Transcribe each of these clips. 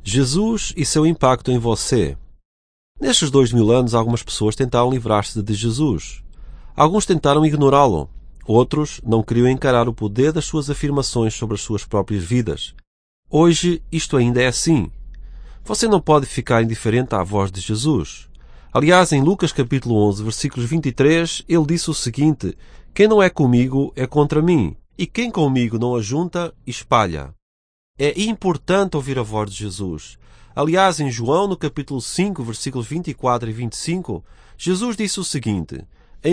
Jesus e seu impacto em você. Nestes 2000 anos, algumas pessoas tentaram livrar-se de Jesus. Alguns tentaram ignorá-lo. Outros não queriam encarar o poder das suas afirmações sobre as suas próprias vidas. Hoje, isto ainda é assim. Você não pode ficar indiferente à voz de Jesus. Aliás, em Lucas capítulo 11, versículos 23, ele disse o seguinte: quem não é comigo é contra mim, e quem comigo não ajunta, espalha. É importante ouvir a voz de Jesus. Aliás, em João, no capítulo 5, versículos 24 e 25, Jesus disse o seguinte: em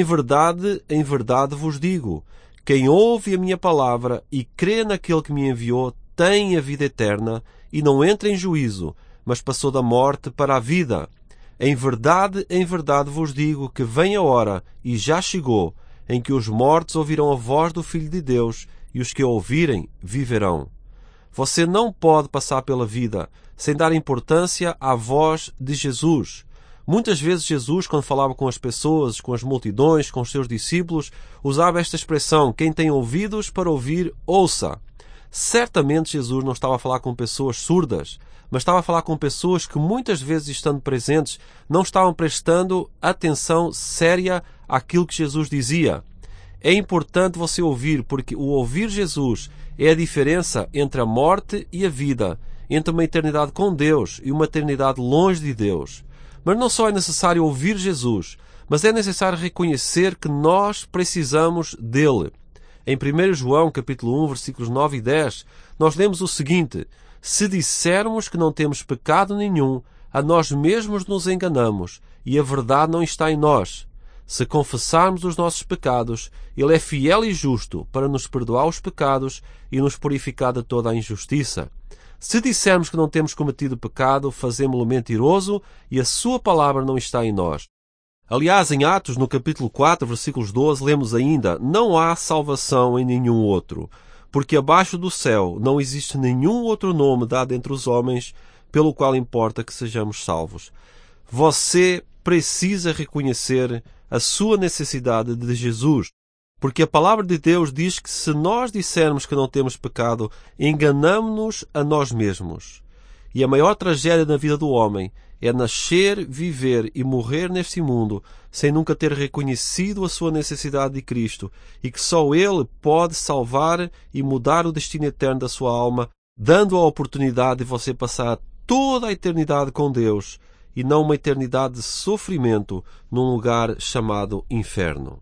verdade vos digo, quem ouve a minha palavra e crê naquele que me enviou tem a vida eterna e não entra em juízo, mas passou da morte para a vida. Em verdade vos digo que vem a hora, e já chegou, em que os mortos ouvirão a voz do Filho de Deus, e os que a ouvirem viverão. Você não pode passar pela vida sem dar importância à voz de Jesus. Muitas vezes Jesus, quando falava com as pessoas, com as multidões, com os seus discípulos, usava esta expressão: quem tem ouvidos para ouvir, ouça. Certamente Jesus não estava a falar com pessoas surdas, mas estava a falar com pessoas que muitas vezes, estando presentes, não estavam prestando atenção séria àquilo que Jesus dizia. É importante você ouvir, porque o ouvir Jesus é a diferença entre a morte e a vida, entre uma eternidade com Deus e uma eternidade longe de Deus. Mas não só é necessário ouvir Jesus, mas é necessário reconhecer que nós precisamos dele. Em 1 João, capítulo 1, versículos 9 e 10, nós lemos o seguinte: se dissermos que não temos pecado nenhum, a nós mesmos nos enganamos, e a verdade não está em nós. Se confessarmos os nossos pecados, ele é fiel e justo para nos perdoar os pecados e nos purificar de toda a injustiça. Se dissermos que não temos cometido pecado, fazemo-lo mentiroso e a sua palavra não está em nós. Aliás, em Atos, no capítulo 4, versículos 12, lemos ainda: não há salvação em nenhum outro, porque abaixo do céu não existe nenhum outro nome dado entre os homens pelo qual importa que sejamos salvos. Você precisa reconhecer a sua necessidade de Jesus, porque a palavra de Deus diz que se nós dissermos que não temos pecado, enganamo-nos a nós mesmos. E a maior tragédia na vida do homem é nascer, viver e morrer neste mundo sem nunca ter reconhecido a sua necessidade de Cristo e que só Ele pode salvar e mudar o destino eterno da sua alma, dando a oportunidade de você passar toda a eternidade com Deus e não uma eternidade de sofrimento num lugar chamado inferno.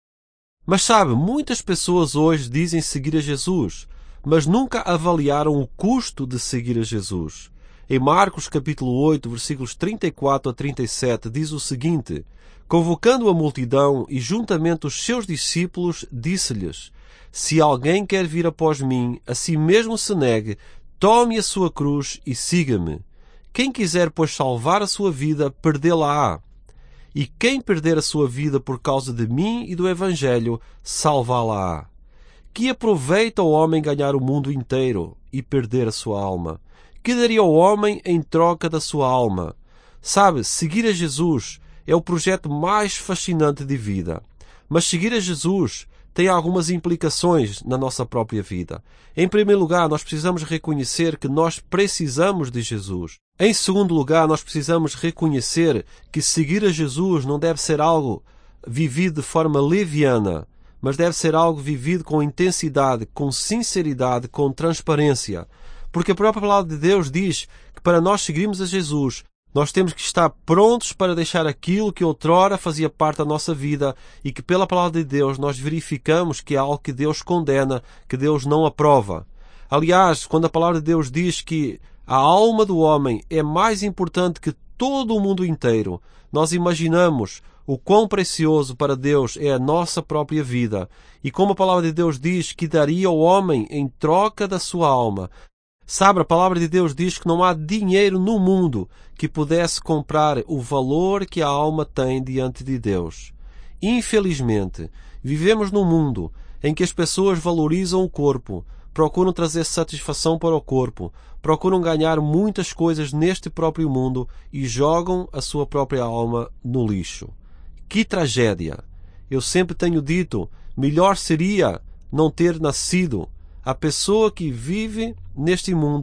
Mas sabe, muitas pessoas hoje dizem seguir a Jesus, mas nunca avaliaram o custo de seguir a Jesus. Em Marcos capítulo 8, versículos 34 a 37, diz o seguinte: convocando a multidão e juntamente os seus discípulos, disse-lhes: se alguém quer vir após mim, a si mesmo se negue, tome a sua cruz e siga-me. Quem quiser, pois, salvar a sua vida, perdê-la-á. E quem perder a sua vida por causa de mim e do Evangelho, salvá-la-á. Que aproveita o homem ganhar o mundo inteiro e perder a sua alma? Que daria o homem em troca da sua alma? Sabe, seguir a Jesus é o projeto mais fascinante de vida. Mas seguir a Jesus tem algumas implicações na nossa própria vida. Em primeiro lugar, nós precisamos reconhecer que nós precisamos de Jesus. Em segundo lugar, nós precisamos reconhecer que seguir a Jesus não deve ser algo vivido de forma leviana, mas deve ser algo vivido com intensidade, com sinceridade, com transparência. Porque a própria palavra de Deus diz que para nós seguirmos a Jesus, nós temos que estar prontos para deixar aquilo que outrora fazia parte da nossa vida e que pela palavra de Deus nós verificamos que é algo que Deus condena, que Deus não aprova. Aliás, quando a palavra de Deus diz que a alma do homem é mais importante que todo o mundo inteiro, nós imaginamos o quão precioso para Deus é a nossa própria vida e como a palavra de Deus diz que daria ao homem em troca da sua alma. Sabe, a palavra de Deus diz que não há dinheiro no mundo que pudesse comprar o valor que a alma tem diante de Deus. Infelizmente, vivemos num mundo em que as pessoas valorizam o corpo, procuram trazer satisfação para o corpo, procuram ganhar muitas coisas neste próprio mundo e jogam a sua própria alma no lixo. Que tragédia! Eu sempre tenho dito, melhor seria não ter nascido. A pessoa que vive neste mundo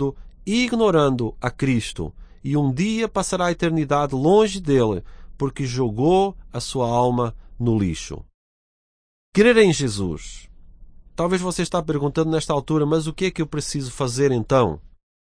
ignorando a Cristo, e um dia passará a eternidade longe dele, porque jogou a sua alma no lixo. Crer em Jesus. Talvez você está perguntando nesta altura, mas o que é que eu preciso fazer então?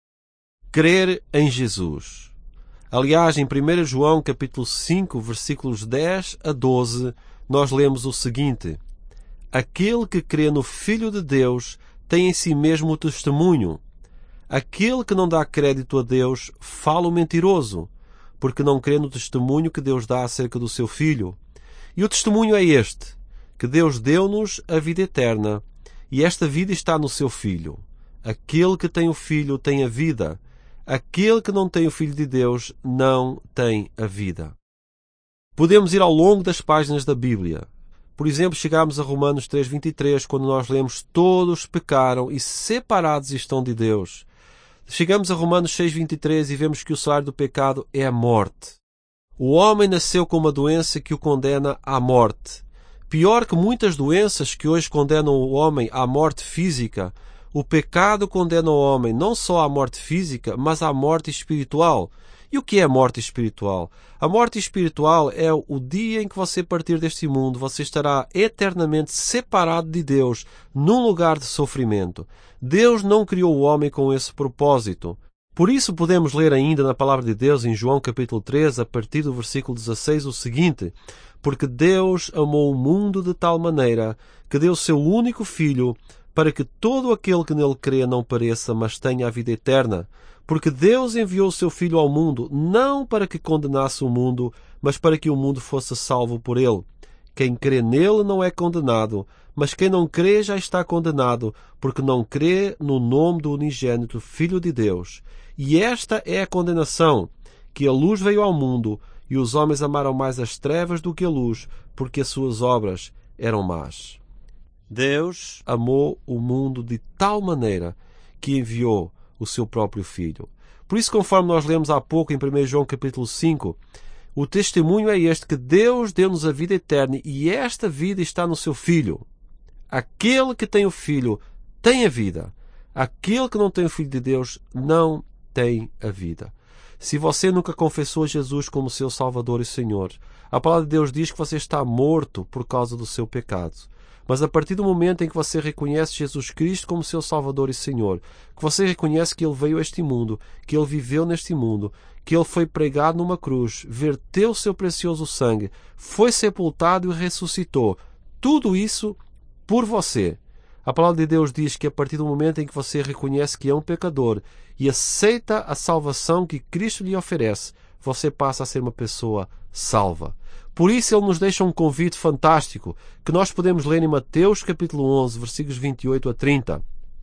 Crer em Jesus. Aliás, em 1 João capítulo 5, versículos 10 a 12, nós lemos o seguinte: Aquele que crê no Filho de Deus tem em si mesmo o testemunho. Aquele que não dá crédito a Deus fala o mentiroso, porque não crê no testemunho que Deus dá acerca do seu Filho. E o testemunho é este, que Deus deu-nos a vida eterna, e esta vida está no seu Filho. Aquele que tem o Filho tem a vida. Aquele que não tem o Filho de Deus não tem a vida. Podemos ir ao longo das páginas da Bíblia. Por exemplo, chegamos a Romanos 3:23, quando nós lemos: todos pecaram e separados estão de Deus. Chegamos a Romanos 6:23 e vemos que o salário do pecado é a morte. O homem nasceu com uma doença que o condena à morte. Pior que muitas doenças que hoje condenam o homem à morte física, o pecado condena o homem não só à morte física, mas à morte espiritual. E o que é a morte espiritual? A morte espiritual é o dia em que você partir deste mundo, você estará eternamente separado de Deus, num lugar de sofrimento. Deus não criou o homem com esse propósito. Por isso podemos ler ainda na Palavra de Deus, em João capítulo 3, a partir do versículo 16, o seguinte: Porque Deus amou o mundo de tal maneira que deu o seu único Filho, para que todo aquele que nele crê não pereça, mas tenha a vida eterna. Porque Deus enviou o seu Filho ao mundo, não para que condenasse o mundo, mas para que o mundo fosse salvo por ele. Quem crê nele não é condenado, mas quem não crê já está condenado, porque não crê no nome do unigênito Filho de Deus. E esta é a condenação, que a luz veio ao mundo, e os homens amaram mais as trevas do que a luz, porque as suas obras eram más. Deus amou o mundo de tal maneira que enviou o seu próprio Filho. Por isso, conforme nós lemos há pouco em 1 João capítulo 5, o testemunho é este, que Deus deu-nos a vida eterna, e esta vida está no seu Filho. Aquele que tem o Filho tem a vida. Aquele que não tem o Filho de Deus não tem a vida. Se você nunca confessou Jesus como seu Salvador e Senhor, a palavra de Deus diz que você está morto por causa do seu pecado. Mas a partir do momento em que você reconhece Jesus Cristo como seu Salvador e Senhor, que você reconhece que Ele veio a este mundo, que Ele viveu neste mundo, que Ele foi pregado numa cruz, verteu o seu precioso sangue, foi sepultado e ressuscitou, tudo isso por você. A palavra de Deus diz que a partir do momento em que você reconhece que é um pecador e aceita a salvação que Cristo lhe oferece, você passa a ser uma pessoa salva. Por isso ele nos deixa um convite fantástico, que nós podemos ler em Mateus capítulo 11, versículos 28 a 30.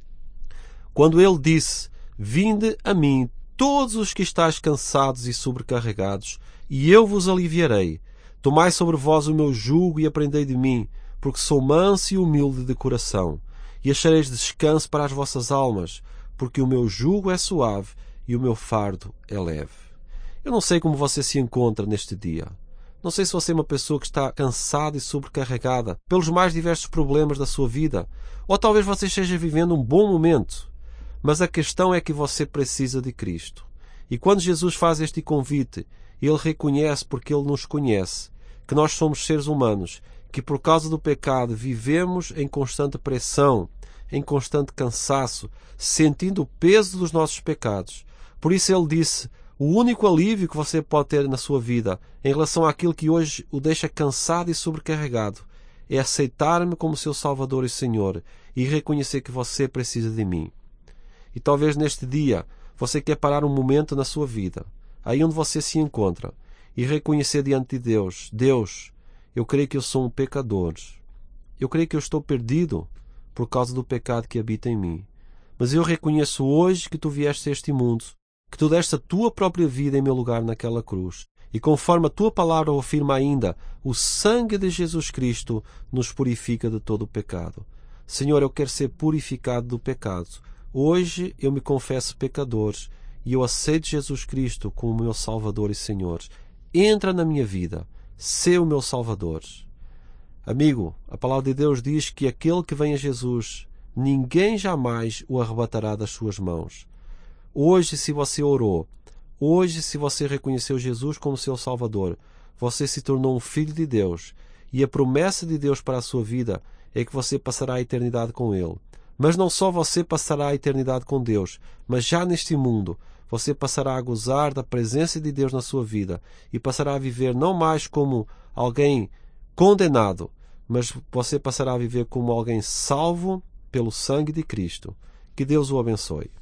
Quando ele disse: Vinde a mim todos os que estáis cansados e sobrecarregados, e eu vos aliviarei. Tomai sobre vós o meu jugo e aprendei de mim, porque sou manso e humilde de coração, e achareis descanso para as vossas almas, porque o meu jugo é suave e o meu fardo é leve. Eu não sei como você se encontra neste dia. Não sei se você é uma pessoa que está cansada e sobrecarregada pelos mais diversos problemas da sua vida, ou talvez você esteja vivendo um bom momento. Mas a questão é que você precisa de Cristo. E quando Jesus faz este convite, Ele reconhece, porque Ele nos conhece, que nós somos seres humanos, que por causa do pecado vivemos em constante pressão, em constante cansaço, sentindo o peso dos nossos pecados. Por isso Ele disse: o único alívio que você pode ter na sua vida em relação àquilo que hoje o deixa cansado e sobrecarregado é aceitar-me como seu Salvador e Senhor e reconhecer que você precisa de mim. E talvez neste dia você quer parar um momento na sua vida, aí onde você se encontra, e reconhecer diante de Deus: Deus, eu creio que eu sou um pecador. Eu creio que eu estou perdido por causa do pecado que habita em mim. Mas eu reconheço hoje que tu vieste a este mundo, que tu deste a tua própria vida em meu lugar naquela cruz. E conforme a tua palavra o afirma ainda, o sangue de Jesus Cristo nos purifica de todo o pecado. Senhor, eu quero ser purificado do pecado. Hoje eu me confesso pecador e eu aceito Jesus Cristo como meu Salvador e Senhor. Entra na minha vida, sê o meu Salvador. Amigo, a palavra de Deus diz que aquele que vem a Jesus, ninguém jamais o arrebatará das suas mãos. Hoje, se você orou, hoje, se você reconheceu Jesus como seu Salvador, você se tornou um filho de Deus. E a promessa de Deus para a sua vida é que você passará a eternidade com Ele. Mas não só você passará a eternidade com Deus, mas já neste mundo você passará a gozar da presença de Deus na sua vida e passará a viver não mais como alguém condenado, mas você passará a viver como alguém salvo pelo sangue de Cristo. Que Deus o abençoe.